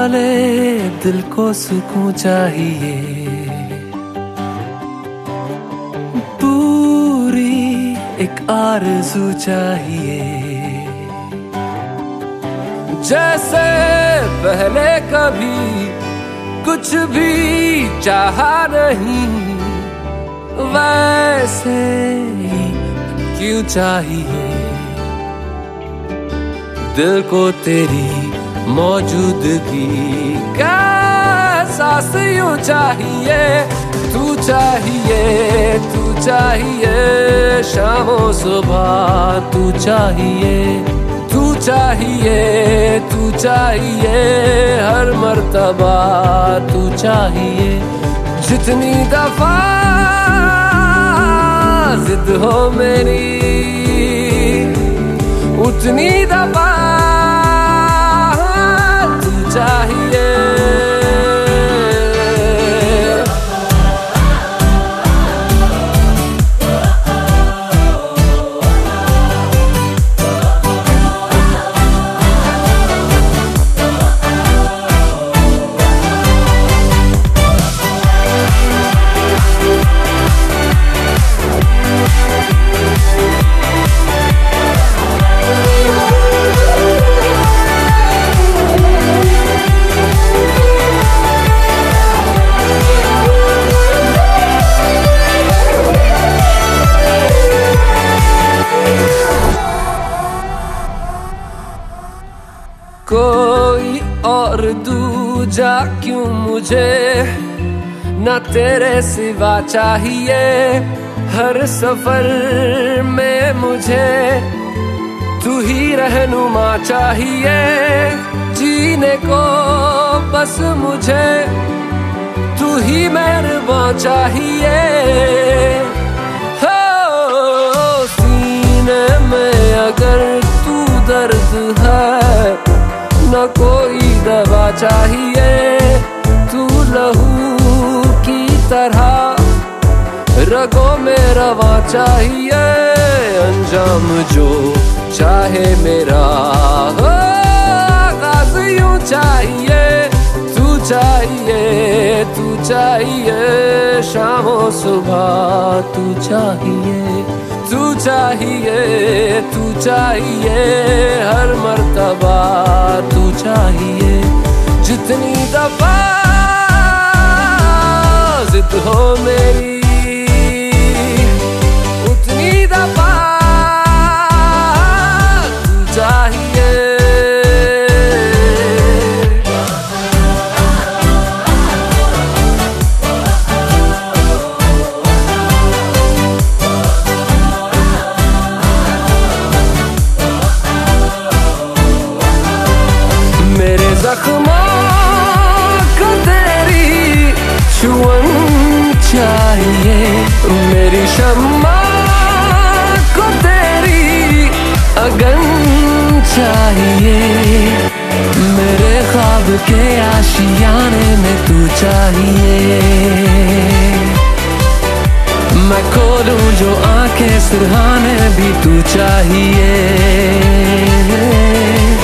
वाले दिल को सुकून चाहिए, पूरी एक आरज़ू चाहिए। जैसे पहले कभी कुछ भी चाहा नहीं, वैसे ही क्यों चाहिए दिल को तेरी मौजूदगी का एहसास यूं चाहिए। तू चाहिए, तू चाहिए शामों सुबह, तू चाहिए, तू चाहिए, तू चाहिए हर मर्तबा, तू चाहिए। जितनी दफा जिद हो मेरी, उतनी दफा तू चाहिए। कोई और दूजा क्यों मुझे, न तेरे सिवा चाहिए। हर सफर में मुझे तू ही रहनुमा चाहिए। जीने को बस मुझे तू ही मेहरबान चाहिए। हो सीने में अगर तू दर्द है, न कोई दवा चाहिए। तू लहू की तरह रगों में रवा चाहिए। अंजाम जो चाहे मेरा हो, आगाज़ यूं चाहिए। तू चाहिए, तू चाहिए शामों सुबह, तू चाहिए, तू चाहिए, तू चाहिए हर मर्तबा, तू चाहिए। जितनी दफा जिद हो मेरी, उतनी दफा तू चाहिए। मेरे जख्मों को तेरी छुअन चाहिए। मेरी शम्मा को तेरी अगन चाहिए। मेरे ख्वाब के आशियाने में तू चाहिए। मैं खोलूं जो आंखें सिरहाने भी तू चाहिए।